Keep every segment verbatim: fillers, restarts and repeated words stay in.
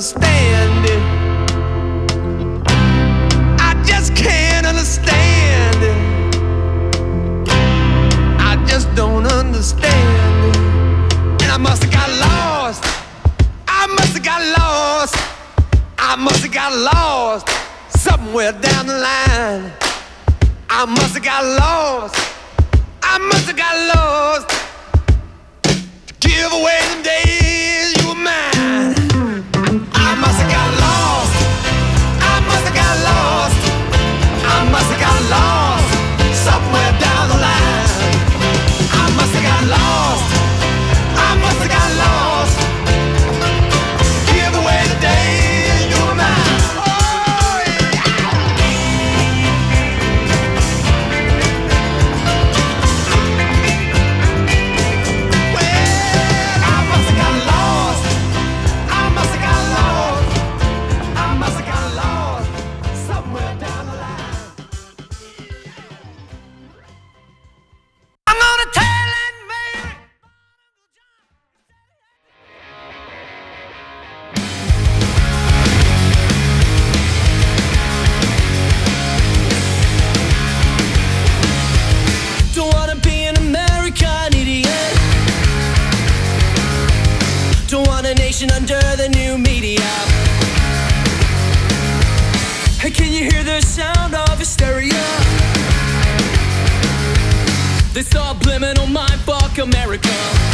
understand it. I just can't understand it. I just don't understand it. And I must have got lost. I must have got lost. I must have got lost somewhere down the line. I must have got lost. I must have got lost. Give away them days you were mine. I must have got lost. I must have got lost. I must have got lost somewhere down the line. I must have got lost. I must have got lost. Give away the days you were mine. Oh yeah. Well, I must have got lost. I must have got lost. I must have got lost somewhere down the line. I'm gonna tell it, man. Don't wanna be an American idiot. Don't want a nation under the new media. Hey, can you hear the sound of hysteria? They subliminal mind fuck America.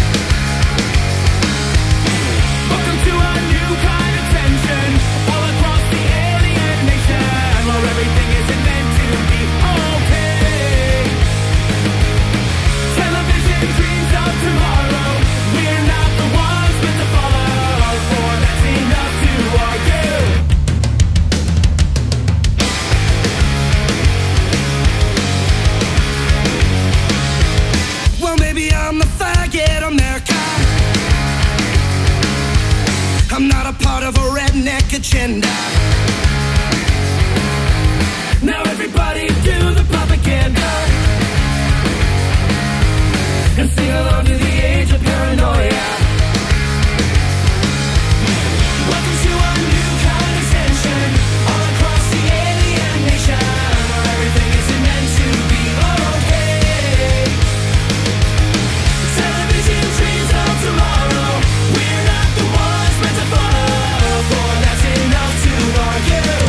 Welcome to a new kind of tension all across the alien nation, where everything isn't meant to be okay. Television dreams of tomorrow. We're not the ones meant to follow, for that's enough to argue. Well, maybe I'm the faggot America. I'm not a part of a redneck agenda. Now everybody do the propaganda and sing along to the age of paranoia. Welcome to a new kind of tension all across the alien nation, where everything isn't meant to be okay. Television dreams of tomorrow. We're not the ones meant to follow, for that's enough to argue.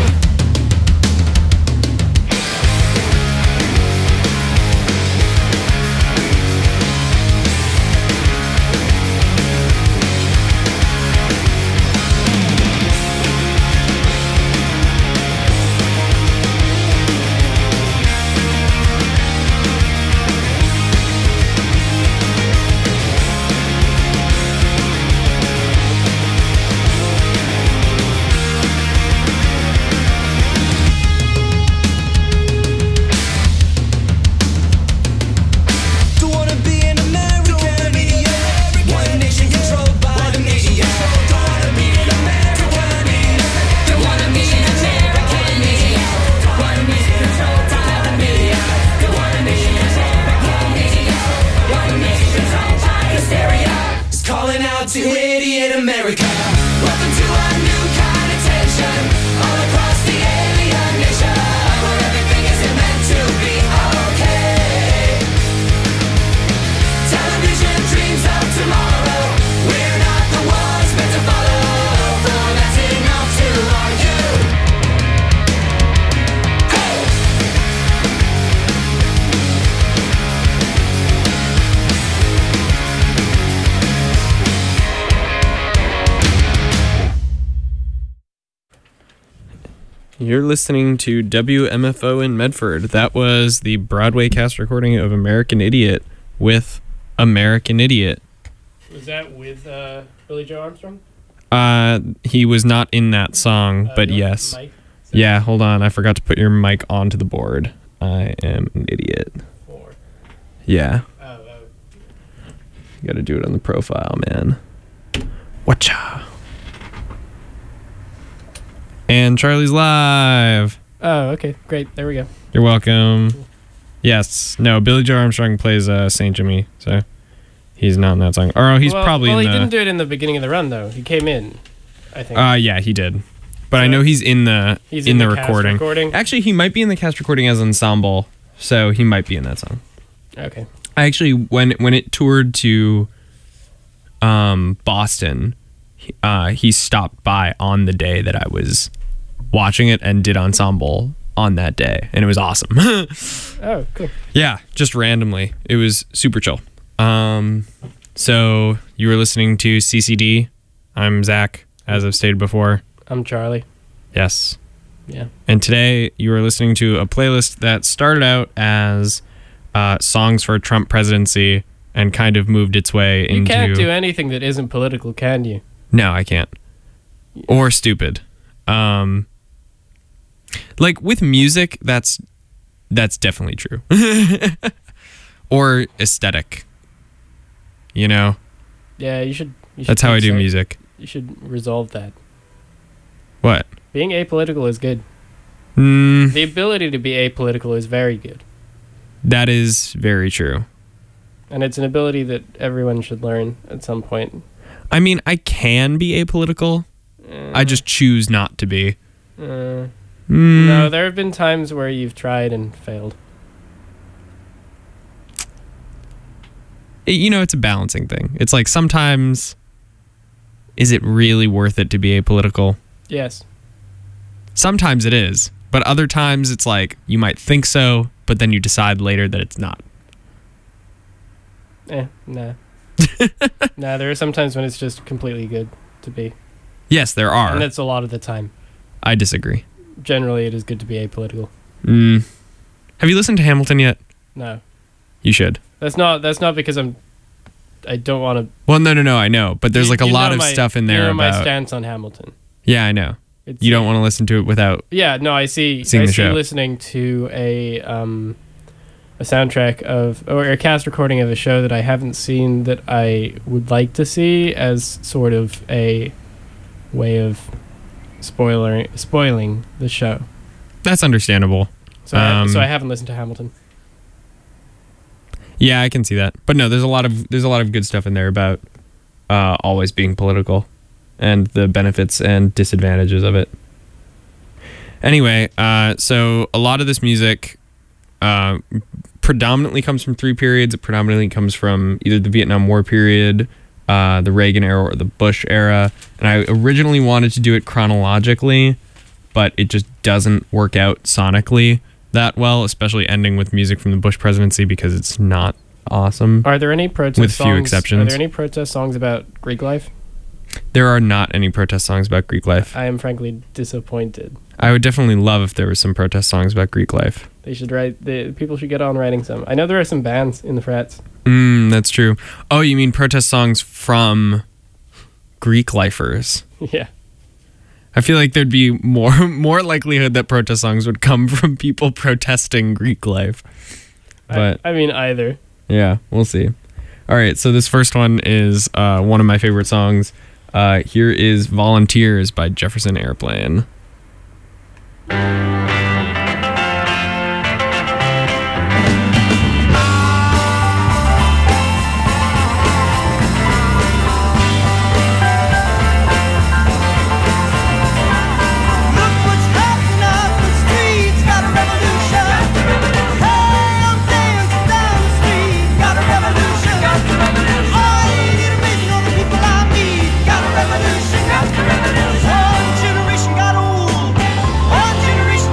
Don't wanna be an American idiot. One nation controlled by the media. Don't wanna be an American idiot. Don't wanna be an American idiot. One nation controlled by the media. Don't wanna be an American idiot. One nation controlled by hysteria. It's calling out to idiot America. Welcome to a new kind of tension all across the alien nation, where everything isn't meant to be okay. Television dreams of tomorrow. We're not the ones meant to follow, for that's enough to argue. Hey! You're listening to W M F O in Medford. That was the Broadway cast recording of American Idiot with American Idiot. Was that with uh, Billy Joe Armstrong? Uh, he was not in that song, Uh, but no, yes. Mike? Yeah, hold on. I forgot to put your mic onto the board. I am an idiot. Four. Yeah. Oh, oh. You gotta do it on the profile, man. Watcha. And Charlie's live. Oh, okay. Great. There we go. You're welcome. Yes. No, Billy Joe Armstrong plays uh, Saint Jimmy, so he's not in that song. Or oh, he's well, probably well, in he the... didn't do it in the beginning of the run, though. He came in. I think. Uh, yeah, he did. But So I know he's in the he's in, in the, the cast recording. recording? Actually, he might be in the cast recording as ensemble, so he might be in that song. Okay. I actually when when it toured to um, Boston, he- uh, he stopped by on the day that I was watching it and did ensemble on that day, and it was awesome. Oh, cool. Yeah, just randomly. It was super chill. Um, so you were listening to C C D. I'm Zach, as I've stated before. I'm Charlie. Yes. Yeah. And today you are listening to a playlist that started out as uh, songs for a Trump presidency and kind of moved its way You into... can't do anything that isn't political, can you? No, I can't. Or stupid. Um, like with music, that's that's definitely true. Or aesthetic. You know? Yeah, you should. You should That's how I do say- music. You should resolve that. What? Being apolitical is good. Mm, The ability to be apolitical is very good. that is very true. And it's an ability that everyone should learn at some point. I mean, I can be apolitical. I just choose not to be. Uh, Mm, no, there have been times where you've tried and failed. it- you know, it's a balancing thing. It's like sometimes, is it really worth it to be apolitical? Yes. Sometimes it is, but other times it's like you might think so, but then you decide later that it's not. Eh, nah. Nah, there are some times when it's just completely good to be. Yes, there are. And that's a lot of the time. I disagree. Generally, it is good to be apolitical. Mm. Have you listened to Hamilton yet? No. You should. That's not That's not because I'm... I don't want to... Well, no, no, no, I know, but there's like a lot of stuff in there you know my about. stance on Hamilton. Yeah, I know. It's, You don't want to listen to it without. Yeah, no, I see. Seeing I the see show. listening to a um, a soundtrack of or a cast recording of a show that I haven't seen that I would like to see as sort of a way of spoiler spoiling the show. That's understandable. So I, Um, so I haven't listened to Hamilton. Yeah, I can see that. But no, there's a lot of there's a lot of good stuff in there about uh, always being political and the benefits and disadvantages of it. Anyway, uh, so a lot of this music uh, predominantly comes from three periods. It predominantly comes from either the Vietnam War period, uh, the Reagan era, or the Bush era. And I originally wanted to do it chronologically, but it just doesn't work out sonically that well, especially ending with music from the Bush presidency because it's not awesome. Are there any protest With songs? few exceptions. Are there any protest songs about Greek life? There are not any protest songs about Greek life. I am frankly disappointed. I would definitely love if there was some protest songs about Greek life. They should write. The people should get on writing some. I know there are some bands in the frats. Mm, that's true. Oh, you mean protest songs from Greek lifers? Yeah. I feel like there'd be more more likelihood that protest songs would come from people protesting Greek life. But I, I mean either. yeah, we'll see. All right, so this first one is uh, one of my favorite songs. Uh, here is Volunteers by Jefferson Airplane. Look what's happening up the streets, got a revolution. Hey, I'm dancing down the street, got a revolution. All the innovation on the people I meet, got a revolution. One generation got old, one generation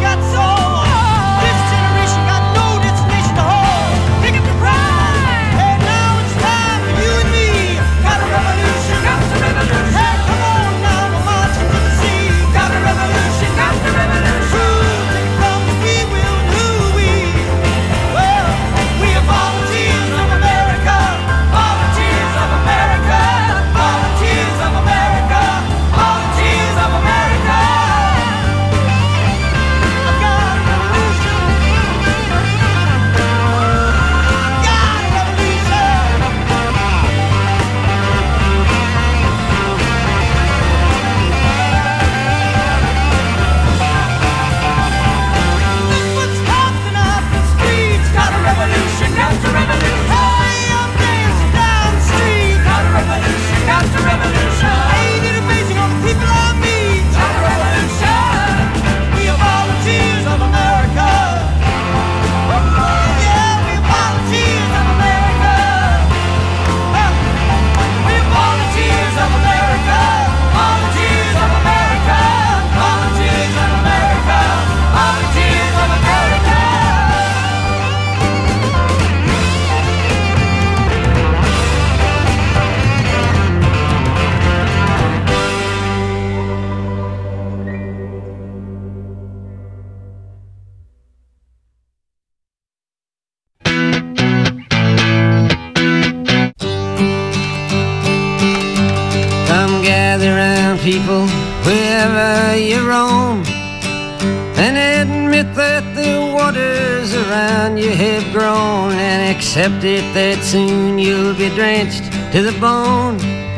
and admit that the waters around you have grown, and accept it that soon you'll be drenched to the bone.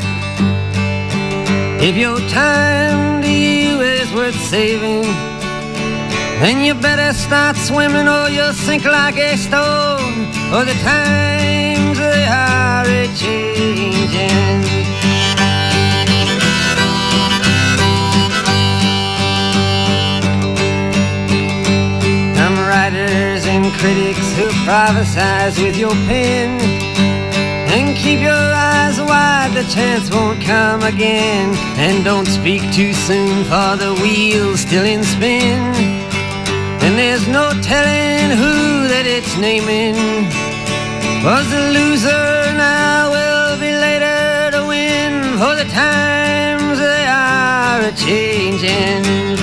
If your time to you is worth saving, then you better start swimming or you'll sink like a stone, for the times they are a-changing. Some writers and critics who prophesize with your pen, and keep your eyes wide, the chance won't come again. And don't speak too soon, for the wheel's still in spin, and there's no telling who that it's naming. Was the loser now will be later to win, for the times they are a-changing.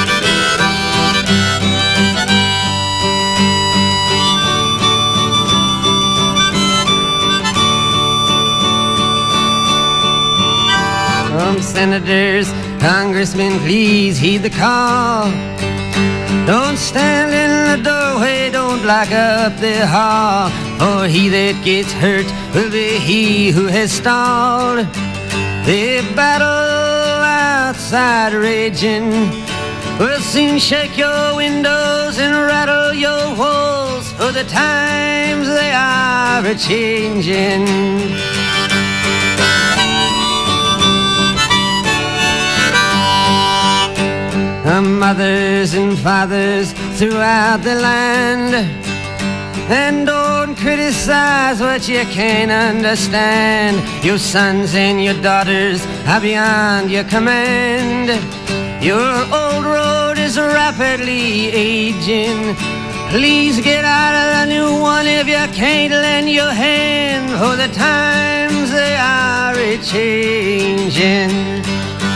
Some senators, congressmen, please heed the call. Don't stand in the doorway, don't block up the hall, for he that gets hurt will be he who has stalled. The battle outside raging will soon shake your windows and rattle your walls, for the times they are a-changing. The mothers and fathers throughout the land, and don't criticize what you can't understand. Your sons and your daughters are beyond your command. Your old road is rapidly aging. Please get out of the new one if you can't lend your hand, for the times they are a-changing.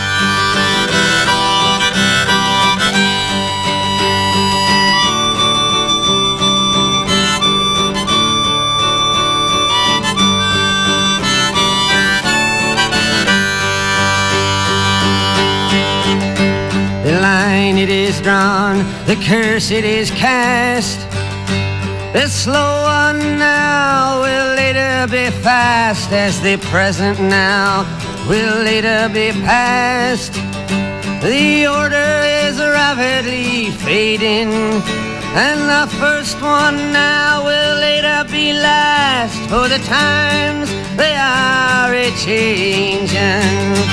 The line it is drawn, the curse it is cast. The slow one now will later be fast, as the present now will later be past. The order is rapidly fading, and the first one now will later be last, for the times they are a-changing.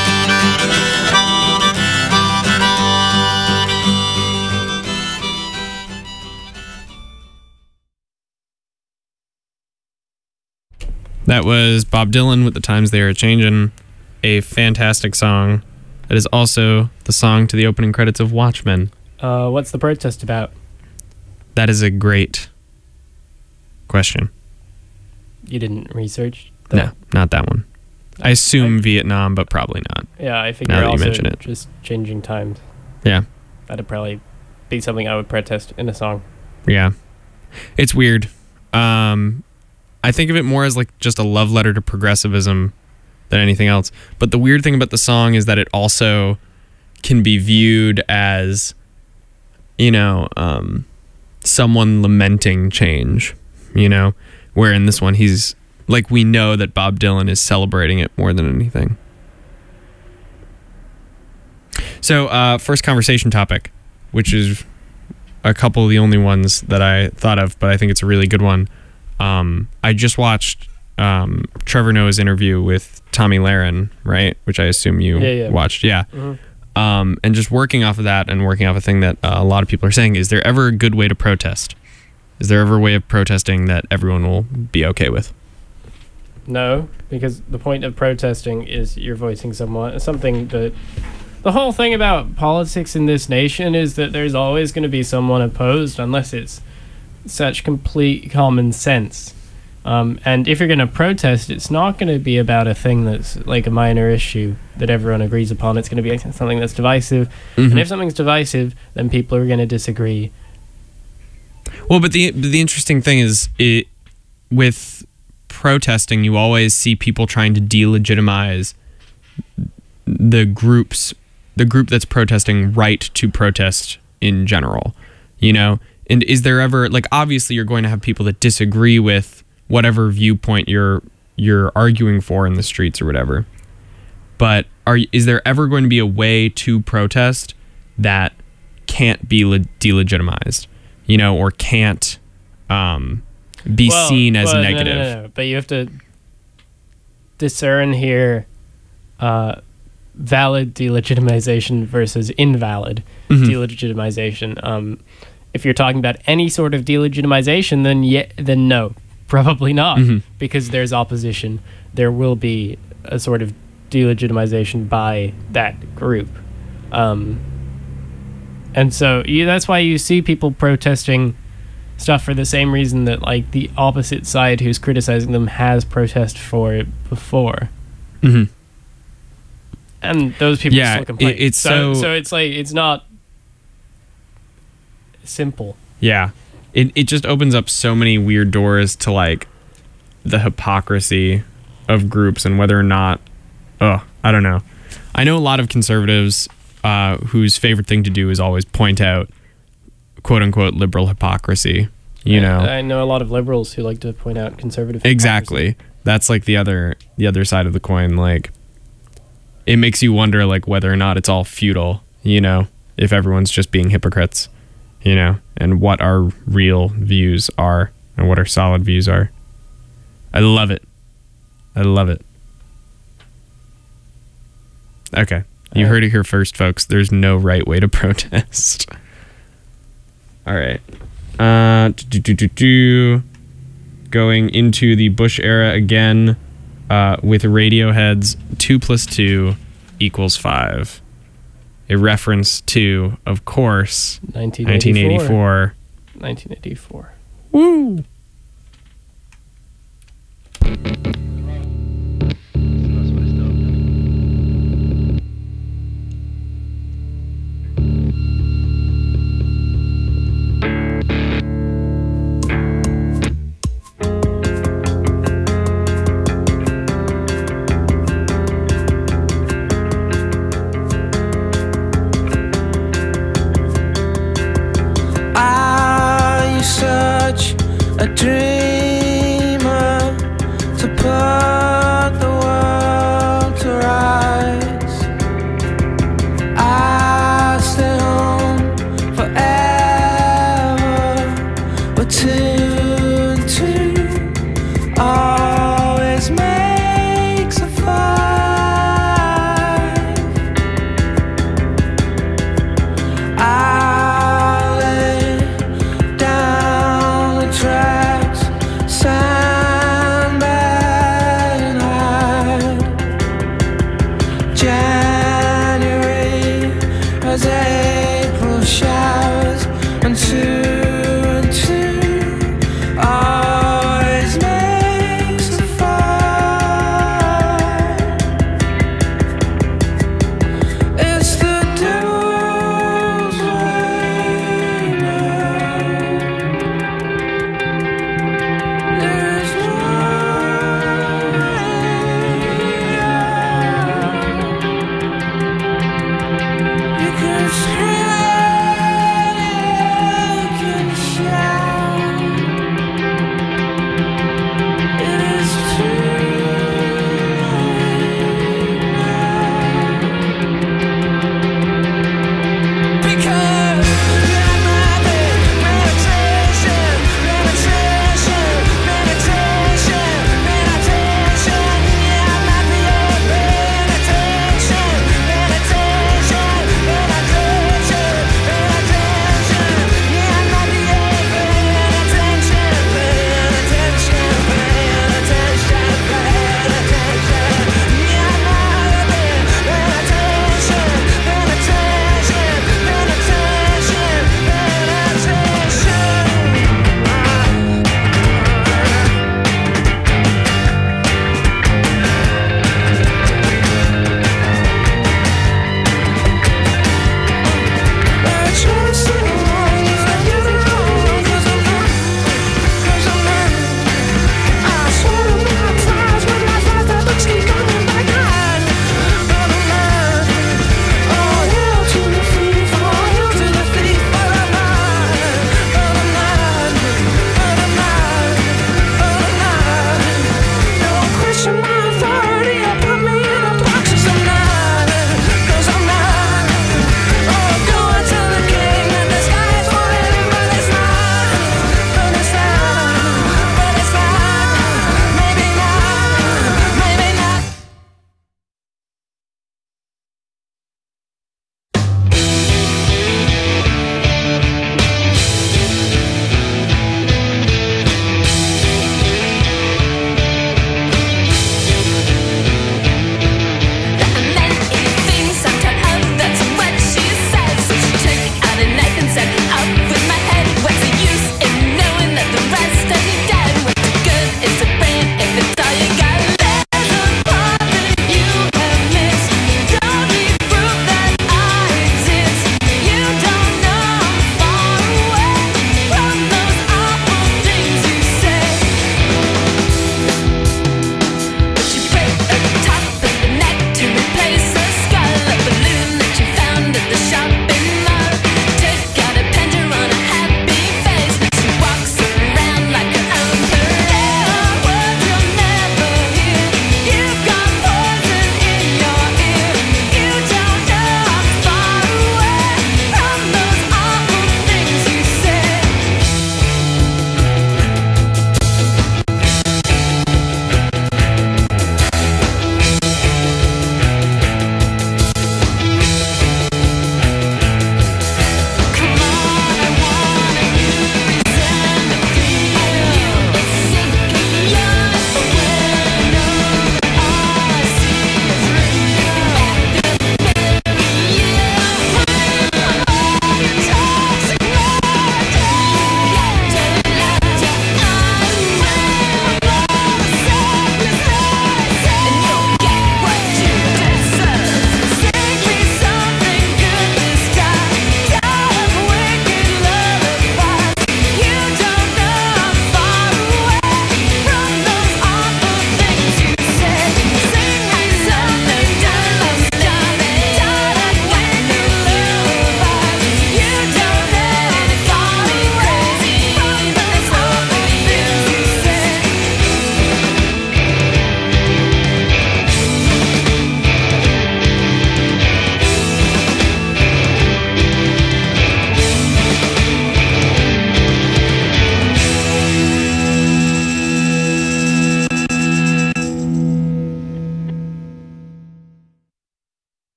That was Bob Dylan with The Times They Are Changin', a fantastic song. That is also the song to the opening credits of Watchmen. Uh, what's the protest about? That is a great question. You didn't research that? No, not that one. I assume Vietnam, but probably not. Yeah, I figure Now that you also mention it. just changing times. Yeah. That'd probably be something I would protest in a song. Yeah. It's weird. Um, I think of it more as like just a love letter to progressivism than anything else. But the weird thing about the song is that it also can be viewed as, you know, um, someone lamenting change, you know, where in this one he's like, we know that Bob Dylan is celebrating it more than anything. So uh, first conversation topic, which is a couple of the only ones that I thought of, but I think it's a really good one. Um, I just watched um, Trevor Noah's interview with Tommy Lahren, right? Which I assume you Yeah, yeah. watched. Yeah. Mm-hmm. Um, and just working off of that and working off a thing that uh, a lot of people are saying, is there ever a good way to protest? Is there ever a way of protesting that everyone will be okay with? No, because the point of protesting is you're voicing someone something that the whole thing about politics in this nation is that there's always going to be someone opposed unless it's such complete common sense. Um, and if you're going to protest, it's not going to be about a thing that's like a minor issue that everyone agrees upon. It's going to be something that's divisive. Mm-hmm. And if something's divisive, then people are going to disagree. Well, but the the interesting thing is, it with protesting, you always see people trying to delegitimize the groups, the group that's protesting right to protest in general, you know? And is there ever, like, obviously you're going to have people that disagree with whatever viewpoint you're you're arguing for in the streets or whatever. But are is there ever going to be a way to protest that can't be le- delegitimized, you know, or can't um, be Well, seen as well, no, negative? No, no, no. But you have to discern here uh, valid delegitimization versus invalid Mhm. delegitimization. Um, if you're talking about any sort of delegitimization, then yeah, then no, probably not, Mhm. because there's opposition. There will be a sort of delegitimization by that group. Um, and so you, that's why you see people protesting stuff for the same reason that like the opposite side who's criticizing them has protested for it before. Mm-hmm. And those people Yeah, still complain. it- it's so, so- so it's like it's not simple. Yeah. It it just opens up so many weird doors to like the hypocrisy of groups and whether or not oh, I don't know. I know a lot of conservatives uh, whose favorite thing to do is always point out quote unquote liberal hypocrisy. You I, know. I know a lot of liberals who like to point out conservative hypocrisy. Exactly. That's like the other the other side of the coin. Like it makes you wonder like whether or not it's all futile, you know, if everyone's just being hypocrites, you know, and what our real views are and what our solid views are. I love it. I love it. Okay. You Uh, heard it here first, folks. There's no right way to protest. All right. Uh, do, do, do, do. Going into the Bush era again uh, with Radiohead's two plus two equals five. A reference to, of course, nineteen nineteen eighty-four. nineteen eighty-four. Woo! Are you such a dreamer to put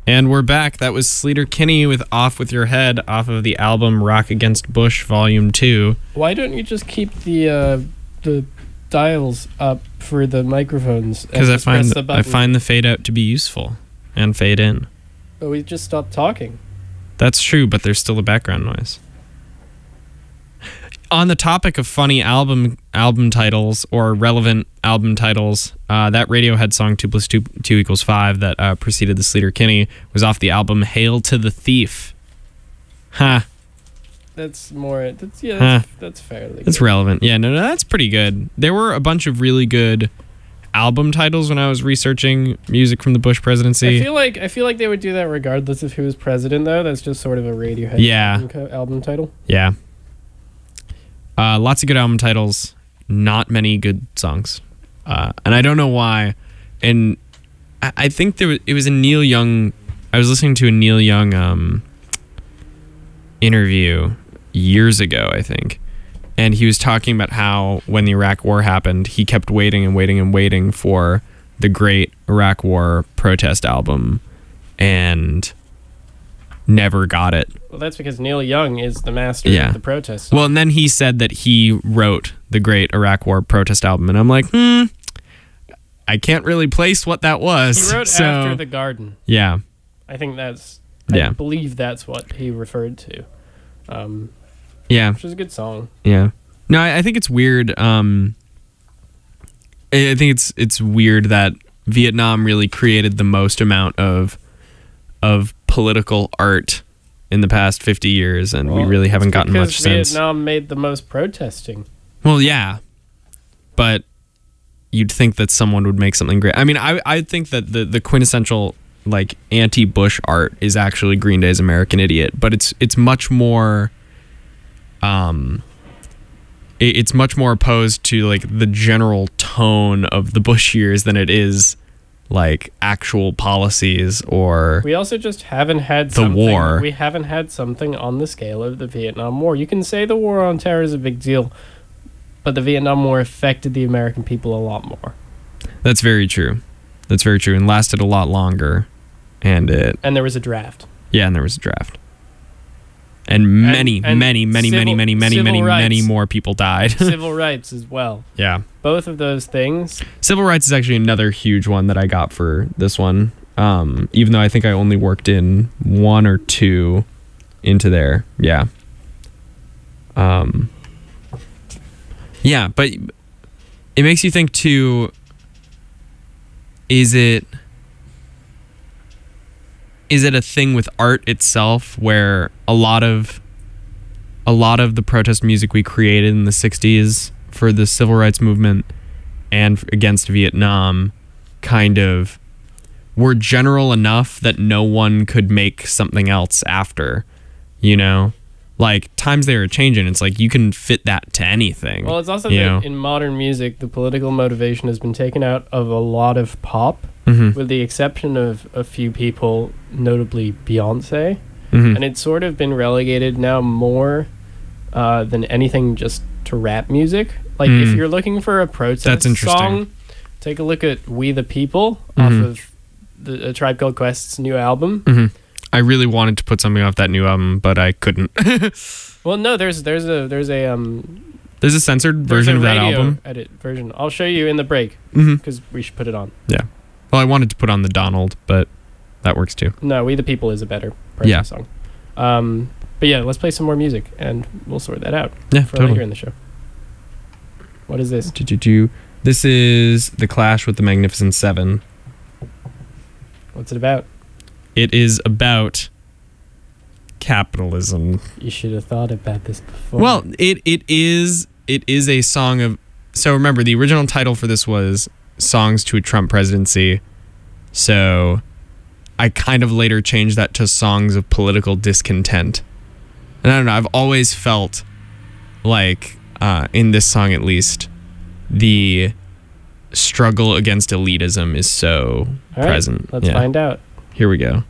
And we're back. That was Sleater Kinney with Off With Your Head off of the album Rock Against Bush Volume two. Why don't you just keep the uh, the dials up for the microphones? and Because I just press find the I button? find the fade out to be useful and fade in. But we just stopped talking. That's true, but there's still a background noise. On the topic of funny album album titles or relevant album titles, uh, that Radiohead song two plus two, two equals five that uh, preceded the Sleater Kinney was off the album Hail to the Thief. Huh. That's more. That's yeah. Huh. That's, that's fairly. That's good. relevant. Yeah, no, no, that's pretty good. There were a bunch of really good album titles when I was researching music from the Bush presidency. I feel like I feel like they would do that regardless of who was president, though. That's just sort of a Radiohead Yeah. album, co- album title. Yeah. Uh, lots of good album titles, not many good songs. Uh, and I don't know why. And I, I think there was, it was a Neil Young. I was listening to a Neil Young um, interview years ago, I think. And he was talking about how when the Iraq War happened, he kept waiting and waiting and waiting for the great Iraq War protest album and never got it. Well, that's because Neil Young is the master Yeah. of the protest. Well, and then he said that he wrote the great Iraq War protest album, and I'm like, hmm, I can't really place what that was. He wrote so, After the Garden. yeah, I think that's. I Yeah. believe that's what he referred to. Um, yeah, which is a good song. yeah. No, I, I think it's weird. Um, I I think it's it's weird that Vietnam really created the most amount of of political art in the past fifty years, and we Well, really haven't it's gotten because much since. Vietnam made the most protesting. Well, yeah, but you'd think that someone would make something great. I mean, I I think that the the quintessential like anti-Bush art is actually Green Day's American Idiot, but it's it's much more um it, it's much more opposed to like the general tone of the Bush years than it is like actual policies or We also just haven't had The something, war. We haven't had something on the scale of the Vietnam War. You can say the war on terror is a big deal, but the Vietnam War affected the American people a lot more. That's very true. That's very true, and lasted a lot longer. And it And there was a draft. yeah, and there was a draft. And many, and many, many, civil- many, many, many, civil many, many rights. more people died. Civil rights as well. Yeah. Both of those things. Civil rights is actually another huge one that I got for this one. Um, even though I think I only worked in one or two into there. Yeah. Um, yeah, but it makes you think too, is it is it a thing with art itself where a lot of a lot of the protest music we created in the sixties for the civil rights movement and against Vietnam kind of were general enough that no one could make something else after, you know? Like, times they were changing. It's like you can fit that to anything. Well, it's also you that know? in modern music, the political motivation has been taken out of a lot of pop, Mhm. with the exception of a few people, notably Beyonce. Mhm. And it's sort of been relegated now more uh, than anything just to rap music. Like, if Mm. you're looking for a protest That's interesting. song, take a look at We the People Mhm. off of the A Tribe Called Quest's new album. Mhm. I really wanted to put something off that new album, but I couldn't. Well, no, there's there's a there's a um There's a censored there's version a of that radio album. edit version. I'll show you in the break Mhm. because we should put it on. Yeah. Well, I wanted to put on the Donald, but that works too. No, We the People is a better protest Yeah. song. Um, but yeah, let's play some more music and we'll sort that out Yeah, for totally. later in the show. What is this? Do, do, do. This is The Clash with the Magnificent Seven. What's it about? It is about capitalism. You should have thought about this before. Well, it it is it is a song of. So remember, the original title for this was "Songs to a Trump Presidency." So I kind of later changed that to "Songs of Political Discontent." And I don't know. I've always felt like uh, in this song, at least, the struggle against elitism is so All right, present. let's Yeah. find out. Here we go.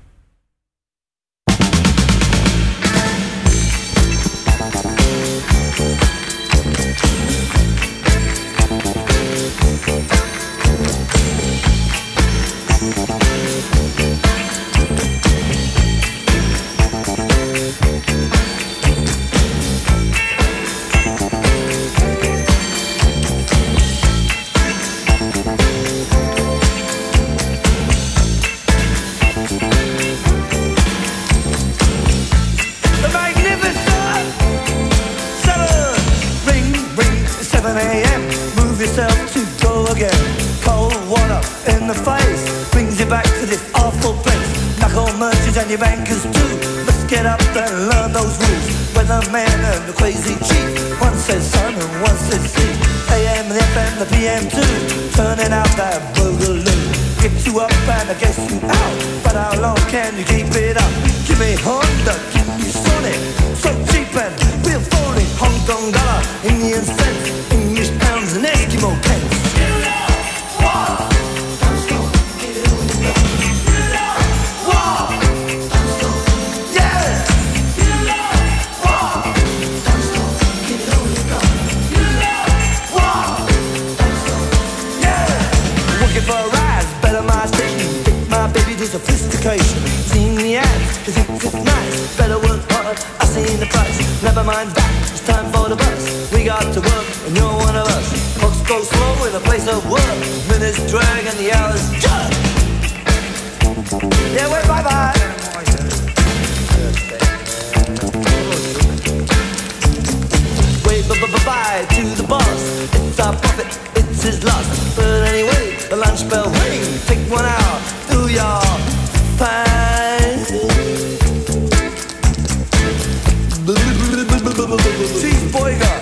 in the face brings you back to this awful place. Knuckle merchants and your bankers too must get up and learn those rules. Weatherman and the crazy chief, one says sun and one says sea. A M, the F M, the P M too, turning out that boogaloo. Get you up and I guess you out, but how long can you keep it up? Give me Honda, give me Sonic, so cheap and we're falling. Hong Kong dollar, Indian cents, English pounds and Eskimo pence. Sophistication, seen the ads, you think it's nice. Better work hard, I seen the price. Never mind that, it's time for the bus. We got to work, and you're one of us. Clocks go slow in a place of work. Minutes drag and the hours jerk. Yeah, wait, bye bye. Wait, bye-bye to the boss. It's our profit, it's his loss. But anyway, the lunch bell ring. Take one hour, do your fine. Cheese boyga.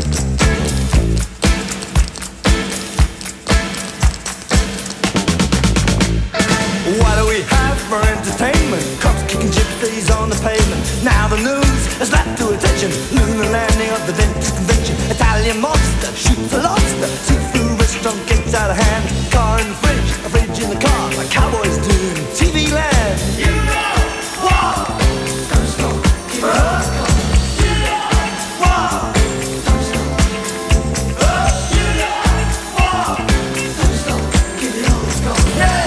What do we have for entertainment? Cops kicking gypsies on the pavement. Now the news has led to attention. Lunar landing of the dentist convention. Italian monster shoots a lobster. Seafood restaurant gets out of hand. Car in the fridge, a fridge in the car, like cowboys do in T V land. You know what? Don't stop, keep it up. You know what? Don't stop. You know what? Don't stop, keep it on. Yeah.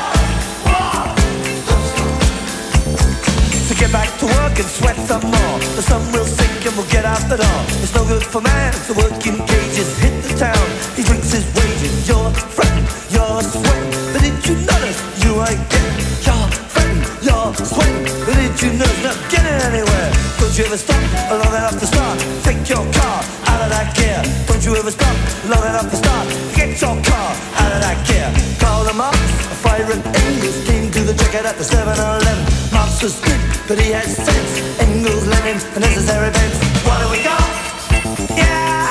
So get back to work and sweat some more. The sun will sink and we'll get out the door. It's no good for man to work in cages. Hit the town, he drinks his wages. You're fretting, you're sweating, but did you notice you ain't getting? You're fretting, you're sweating, but did you notice not getting anywhere? Don't you ever stop long enough to start? Take your car out of that gear. Don't you ever stop long enough to start? Get your car out of that gear. Call them up, a fire at Engels came to the checkout at the seven eleven. Marx was good, but he had sense. Engels, Lenin, the necessary events. What do we got? Yeah.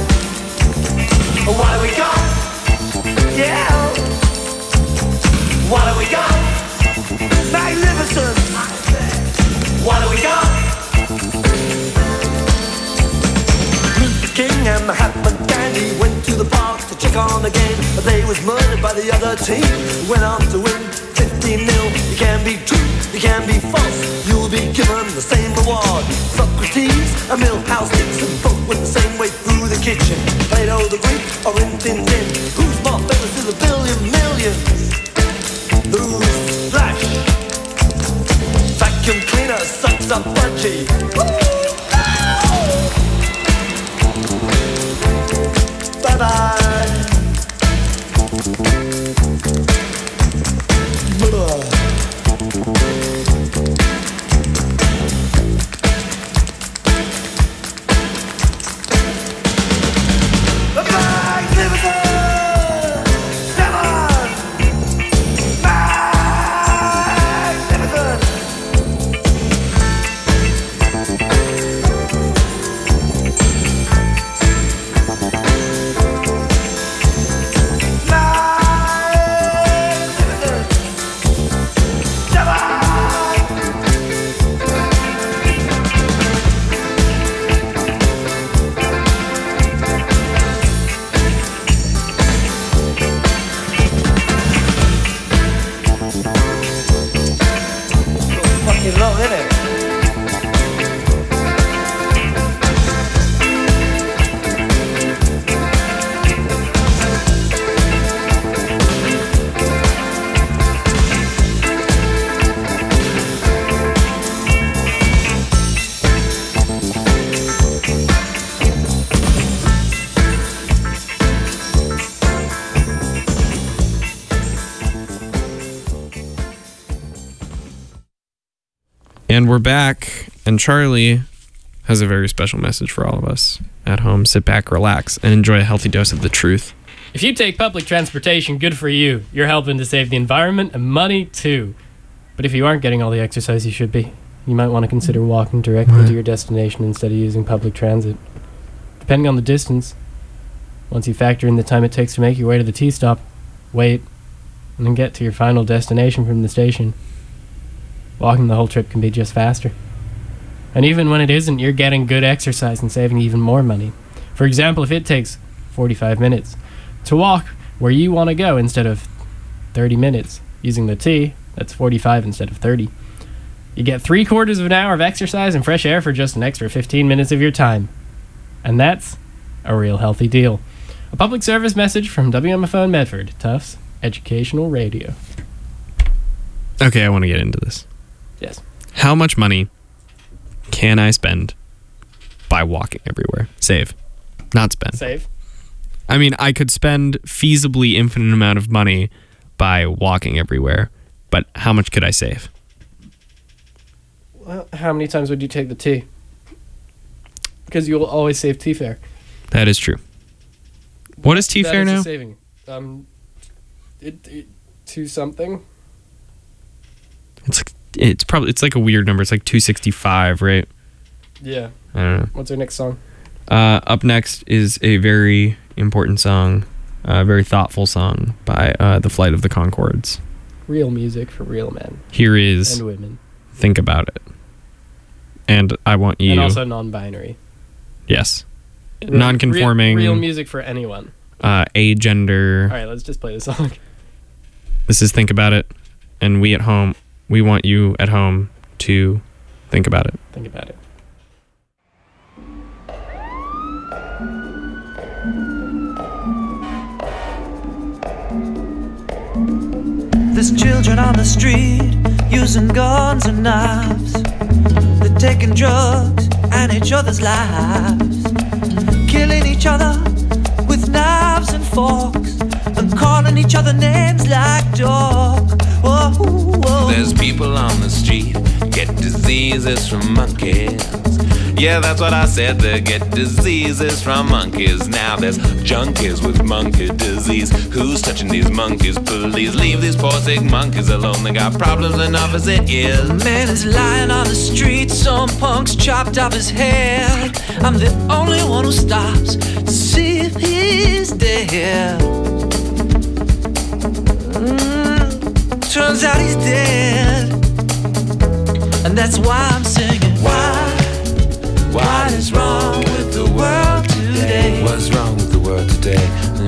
What do we got? Yeah. What do we got? Magnificent. What do we got? Luther King and Mahatma Gandhi went to the park to check on the game, but they was murdered by the other team. Went on to win fifteen nil. You can be true, you can be false. You'll be given the same reward. Socrates and Milhouse Dixon both went the same way through the kitchen. Plato the Greek or Rin Tin Tin. Who's more famous to the billion millions? Who's Flash? Vacuum cleaner sucks up budgie. Bye bye. And we're back, and Charlie has a very special message for all of us at home. Sit back, relax, and enjoy a healthy dose of the truth. If you take public transportation, good for you. You're helping to save the environment and money too. But if you aren't getting all the exercise you should be, you might want to consider walking directly to your destination instead of using public transit. Depending on the distance, once you factor in the time it takes to make your way to the T-stop, wait, and then get to your final destination from the station, walking the whole trip can be just faster. And even when it isn't, you're getting good exercise and saving even more money. For example, if it takes forty-five minutes to walk where you want to go instead of thirty minutes using the T, that's forty-five instead of thirty. You get three quarters of an hour of exercise and fresh air for just an extra fifteen minutes of your time. And that's a real healthy deal. A public service message from W M F O in Medford, Tufts Educational Radio. Okay, I want to get into this. Yes. How much money can I spend by walking everywhere? Save. Not spend. Save. I mean, I could spend feasibly infinite amount of money by walking everywhere, but how much could I save? Well, how many times would you take the T? Because you'll always save T fare. That is true. What is T That fare is a now? saving. Um, it, it to something. It's like, it's probably it's like a weird number. It's like two sixty-five, right? Yeah. I don't know. What's our next song? Uh, up next is a very important song, a very thoughtful song by uh, The Flight of the Conchords. Real music for real men Here is and women, Think About It. And I want you... and also non-binary. Yes. Real- Non-conforming, Real, real music for anyone. uh, agender. All right, let's just play the song. This is Think About It. And we at home, we want you at home to think about it. Think about it. There's children on the street using guns and knives. They're taking drugs and each other's lives, killing each other with knives and forks, and calling each other names like dog. Whoa, whoa. There's people on the street get diseases from monkeys. Yeah, that's what I said, they get diseases from monkeys. Now there's junkies with monkey disease. Who's touching these monkeys? Please leave these poor sick monkeys alone. They got problems enough as it is. A man is lying on the street, some punk's chopped off his head. I'm the only one who stops to see if he's dead. Mm, turns out he's dead, and that's why I'm singing. Why? What is wrong with the world today? What's wrong with the world today?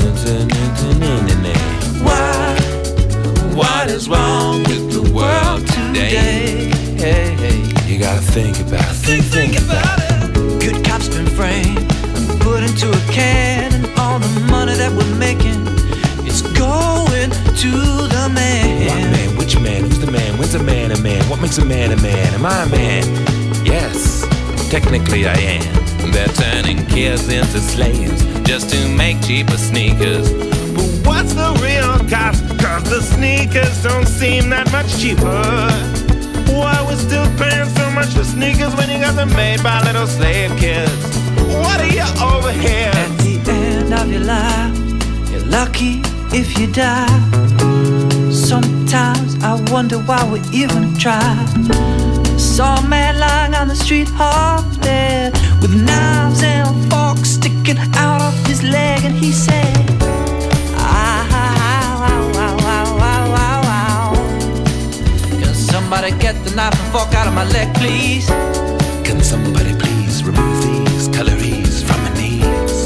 Why? What is wrong with the world today? Hey, hey. You gotta think about it. Think, think about it. Good cops been framed and put into a can, and all the money that we're making is going to the man. What man? Which man? Who's the man? When's a man a man? What makes a man a man? Am I a man? Yes, technically I am. They're turning kids into slaves just to make cheaper sneakers. But what's the real cost? Cause the sneakers don't seem that much cheaper. Why we're still paying so much for sneakers when you got them made by little slave kids? What are you over here? At the end of your life, you're lucky if you die. Sometimes I wonder why we even try. Saw a man lying on the street half dead, with knives and forks sticking out of his leg, and he said, "Ah, wow, wow, wow, wow, wow, wow. Can somebody get the knife and fork out of my leg, please? Can somebody please remove these calories from my knees?"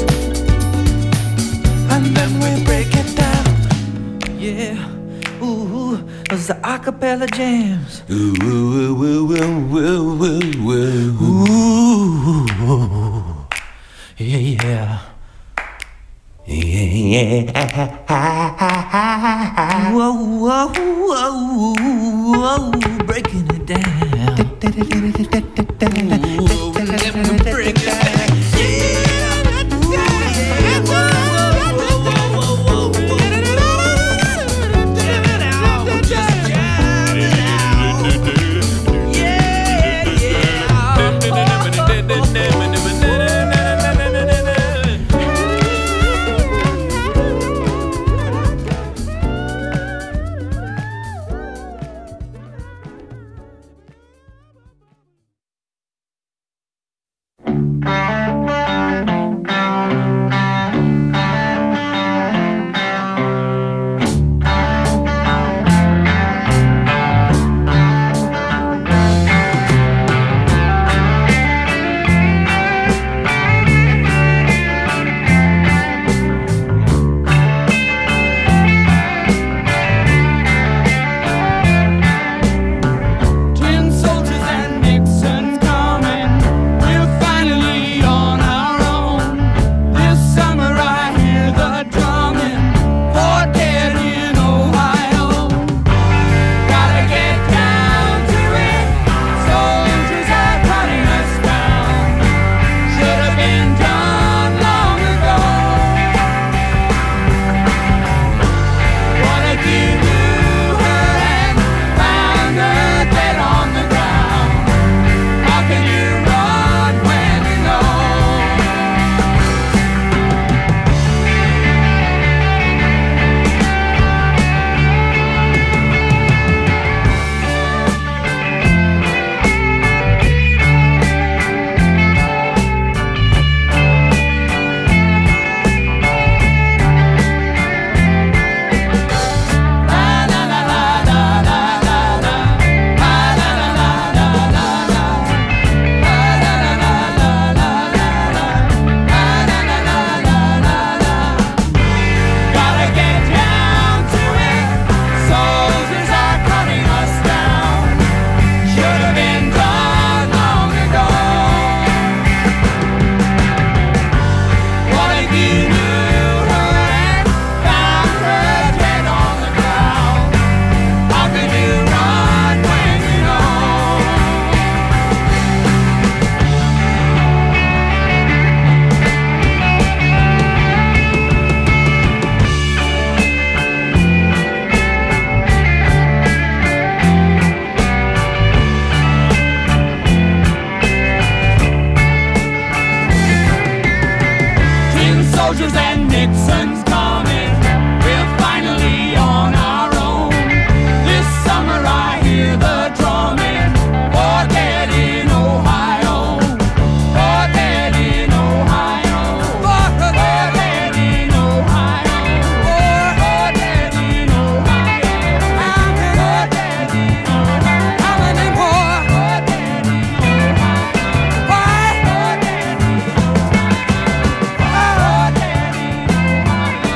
And then we break it down, yeah. Ooh, those the acapella jams. Ooh, ooh, ooh, ooh, ooh, ooh, ooh. Ooh, yeah, yeah. Whoa, whoa, whoa, whoa, breaking it down. Ooh, let me break it down. Rogers and Nixon's coming. We're finally on our own. This summer I hear the drumming. For dead in Ohio. For dead in Ohio. For dead in Ohio. For dead in Ohio. For dead in Ohio. How many more? For dead in Ohio. Why? For dead in Ohio. For dead in Ohio.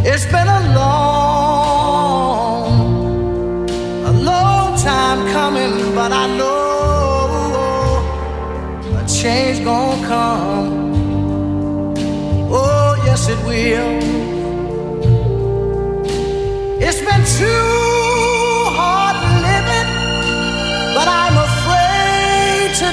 It's been a long, a long time coming, but I know a change gonna come. Oh, yes, it will. It's been too hard living, but I'm afraid to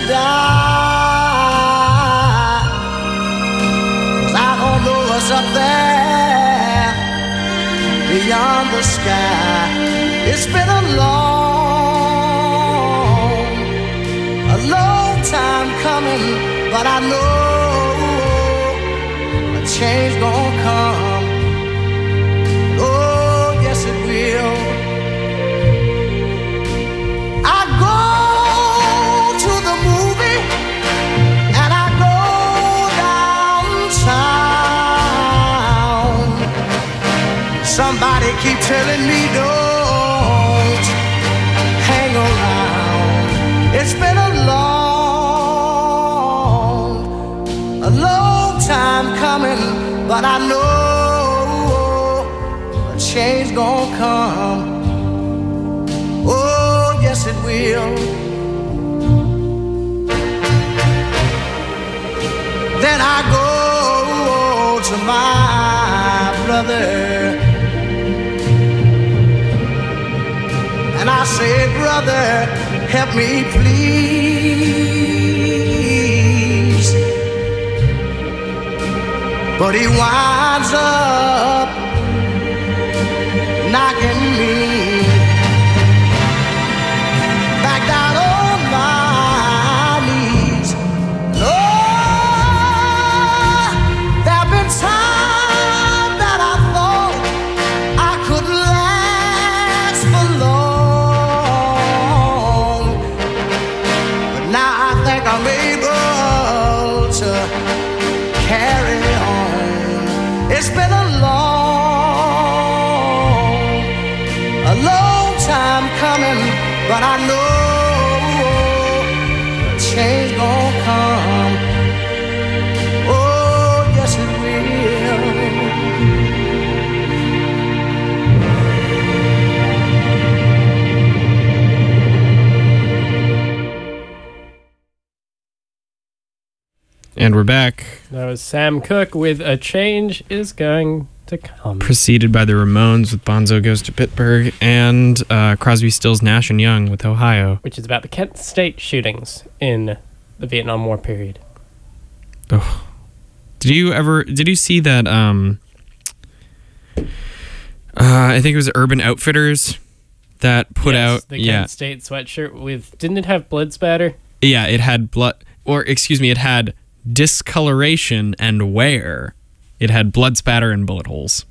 die. 'Cause I don't know what's up there beyond the sky. It's been a long, a long time coming, but I know a change gonna come. Oh, yes it will. I go to the movie and I go downtown. Somebody keep telling me don't hang around. It's been a long, a long time coming, but I know a change gonna come. Oh, yes it will. Then I go to my brother and I say, brother, help me please. But he winds up knocking me back down on my knees. Lord, there've been times that I thought I could last for long, but now I think I'm able to carry on. It's been a long, a long time coming, but I know a change gonna come. Oh, yes it will. And we're back. That was Sam Cooke with A Change Is Going to Come. Preceded by the Ramones with Bonzo Goes to Pittsburgh, and uh, Crosby, Stills, Nash and Young with Ohio. Which is about the Kent State shootings in the Vietnam War period. Oh. Did you ever, did you see that, um, uh, I think it was Urban Outfitters that put Yes, out, the yeah, Kent State sweatshirt with, didn't it have blood spatter? yeah, it had blood, or excuse me, it had discoloration and wear. It had blood spatter and bullet holes.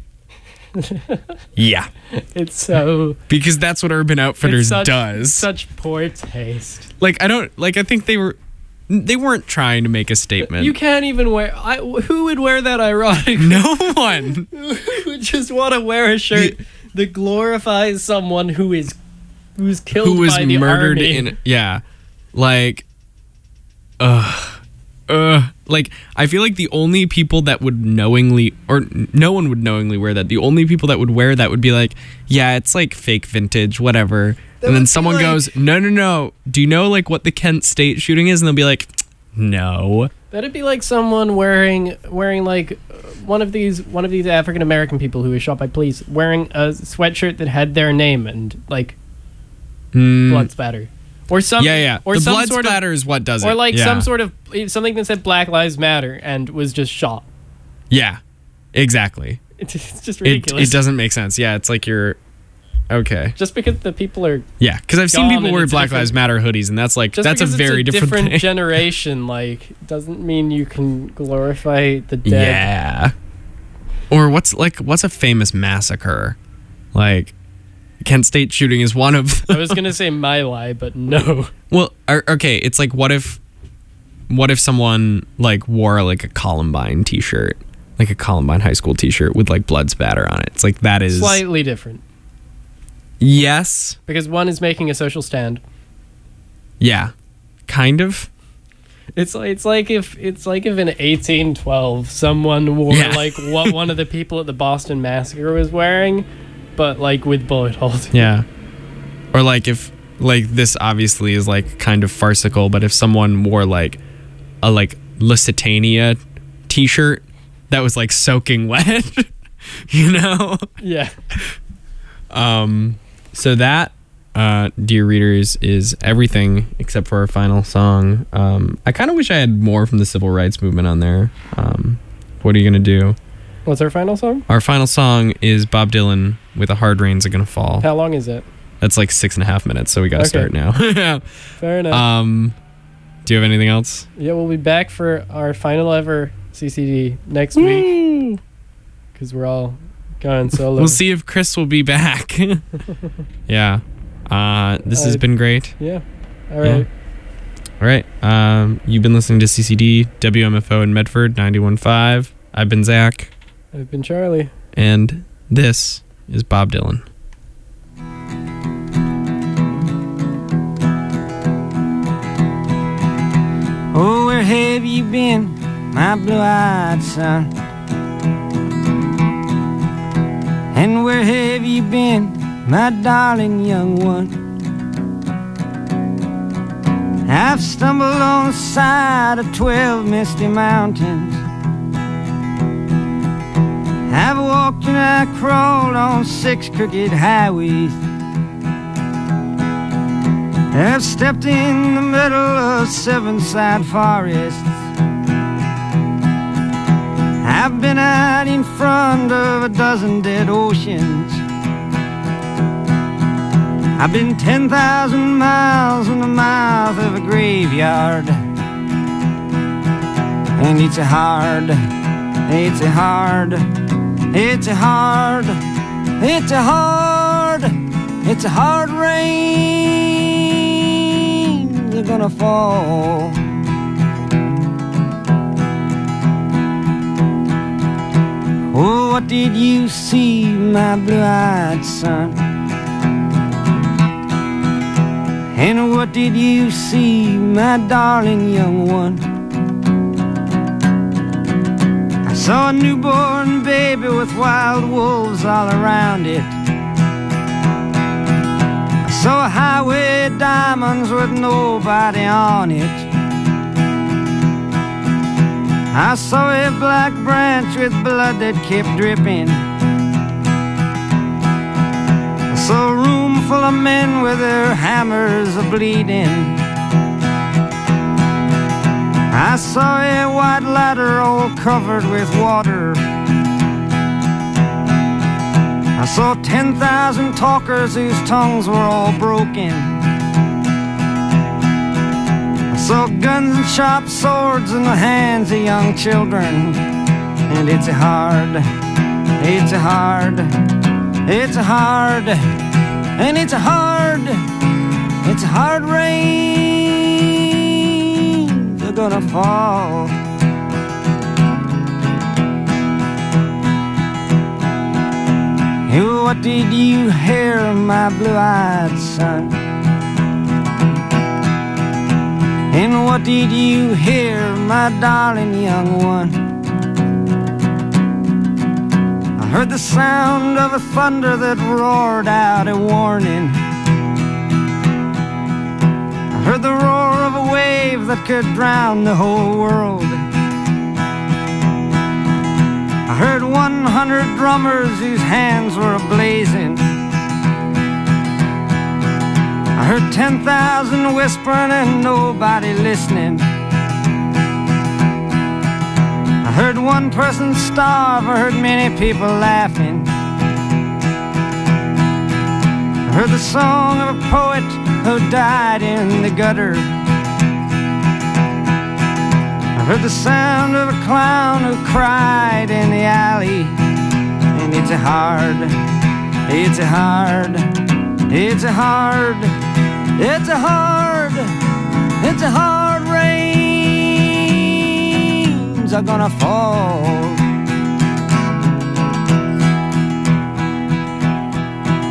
Yeah. It's so... Because that's what Urban Outfitters it's such, does. Such poor taste. Like, I don't, like, I think they were, they weren't trying to make a statement. You can't even wear... I, who would wear that ironically? No one. Who would just want to wear a shirt that glorifies someone who is who's killed Who was by the murdered army? in, yeah. Like, ugh. Ugh. Like, I feel like the only people that would knowingly, or no one would knowingly wear that. The only people that would wear that would be like, yeah, it's like fake vintage, whatever. That and would then be someone like- goes, no, no, no. Do you know like what the Kent State shooting is? And they'll be like, no. That'd be like someone wearing wearing like uh, one of these one of these African American people who was shot by police wearing a sweatshirt that had their name and like Mm, blood spatter, or some yeah, yeah. or the some blood sort splatter of, is what does it. or like yeah. some sort of something that said Black Lives Matter and was just shot. Yeah, exactly. It's, it's just It, ridiculous. it doesn't make sense. Yeah, it's like you're okay. Just because the people are Yeah, because I've seen Gone people and wear it's a Black different- Lives Matter hoodies, and that's like just that's a because very it's a different, different thing. generation. Like, doesn't mean you can glorify the dead. Yeah. Or what's like what's a famous massacre? Like Kent State shooting is one of. I was gonna say My Lai, but no. Well, or- okay, it's like what if, what if someone like wore like a Columbine T-shirt, like a Columbine High School T-shirt with like blood spatter on it? It's like that is Slightly different yes, because one is making a social stand. yeah, kind of. It's like it's like if it's like if in eighteen twelve someone wore Yeah. like what one of the people at the Boston Massacre was wearing, but like with bullet holes. Yeah. Or like if like this obviously is like kind of farcical, but if someone wore like a like Lusitania t-shirt that was like soaking wet, you know? Yeah. Um so that uh dear readers is everything except for our final song. Um I kind of wish I had more from the civil rights movement on there. Um what are you going to do? What's our final song? Our final song is Bob Dylan with A Hard Rains Are Gonna Fall. How long is it? That's like six and a half minutes, so we gotta Okay. start now. Fair enough. Um, do you have anything else? Yeah, we'll be back for our final ever C C D next week because we're all going solo. We'll see if Chris will be back. Yeah. Uh, this has Uh, been great. Yeah. All right. All right. Um, you've been listening to C C D, W M F O in Medford, ninety-one point five. I've been Zach, I've been Charlie. and this is Bob Dylan. Oh, where have you been, my blue-eyed son? And where have you been, my darling young one? I've stumbled on the side of twelve misty mountains. I've walked and I crawled on six crooked highways. I've stepped in the middle of seven side forests. I've been out in front of a dozen dead oceans. I've been ten thousand miles in the mouth of a graveyard. And it's a hard, it's a hard, it's a hard, it's a hard, it's a hard rain. They're gonna fall. Oh, what did you see, my blue-eyed son? And what did you see, my darling young one? I saw a newborn baby with wild wolves all around it. I saw a highway of diamonds with nobody on it. I saw a black branch with blood that kept dripping. I saw a room full of men with their hammers a-bleeding. I saw a white ladder all covered with water. I saw ten thousand talkers whose tongues were all broken. I saw guns and sharp swords in the hands of young children. And it's a hard, it's a hard, it's a hard, and it's a hard, it's a hard rain. They're gonna fall. Hey, what did you hear, my blue-eyed son? And what did you hear, my darling young one? I heard the sound of a thunder that roared out a warning. I heard the roar of a wave that could drown the whole world. I heard one hundred drummers whose hands were ablazing. I heard ten thousand whispering and nobody listening. I heard one person starve, I heard many people laughing. I heard the song of a poet who died in the gutter. I heard the sound of a clown who cried in the alley. And it's a hard, it's a hard, it's a hard, it's a hard, it's a hard rains are gonna fall.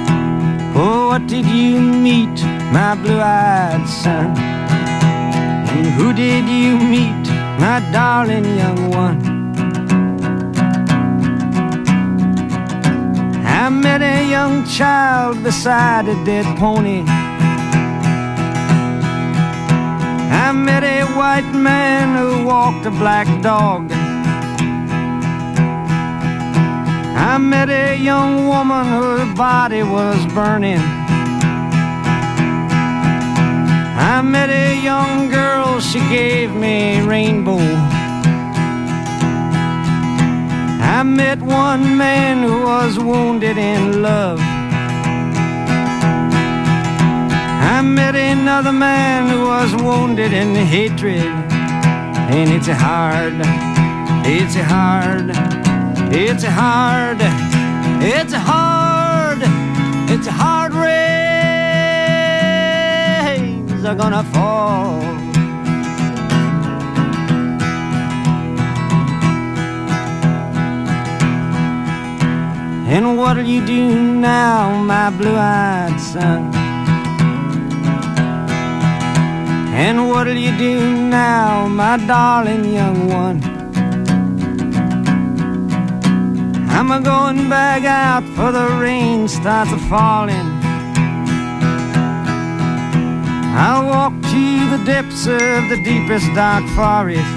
Oh, what did you meet, my blue-eyed son? And who did you meet, my darling young one? I met a young child beside a dead pony. I met a white man who walked a black dog. I met a young woman whose body was burning. I met a young girl, she gave me a rainbow. I met one man who was wounded in love. I met another man who was wounded in hatred. And it's a hard, it's a hard, it's a hard, it's a hard, it's a hard rains are gonna fall. And what'll you do now, my blue-eyed son? And what'll you do now, my darling young one? I'm a-going back out for the rain starts a-falling. I'll walk to the depths of the deepest dark forest,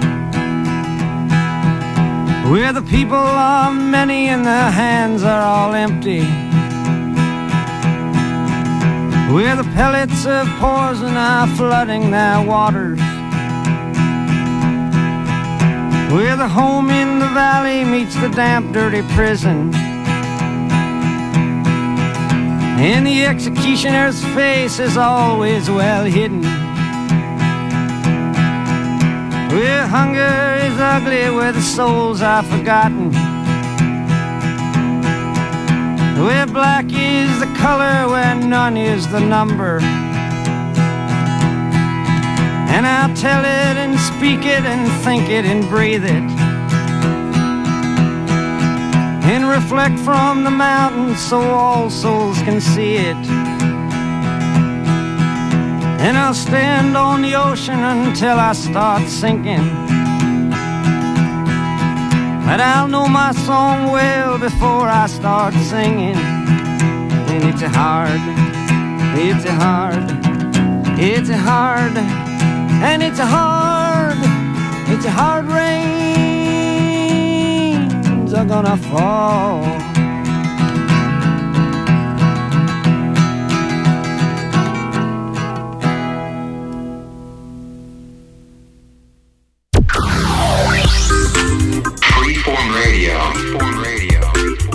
where the people are many and their hands are all empty, where the pellets of poison are flooding their waters, where the home in the valley meets the damp, dirty prison, and the executioner's face is always well hidden, where hunger is ugly, where the souls are forgotten, where black is the color, where none is the number. And I'll tell it and speak it and think it and breathe it, and reflect from the mountains so all souls can see it. And I'll stand on the ocean until I start sinking, but I'll know my song well before I start singing. And it's a hard, it's a hard, it's a hard, and it's a hard, it's a hard rains are gonna fall.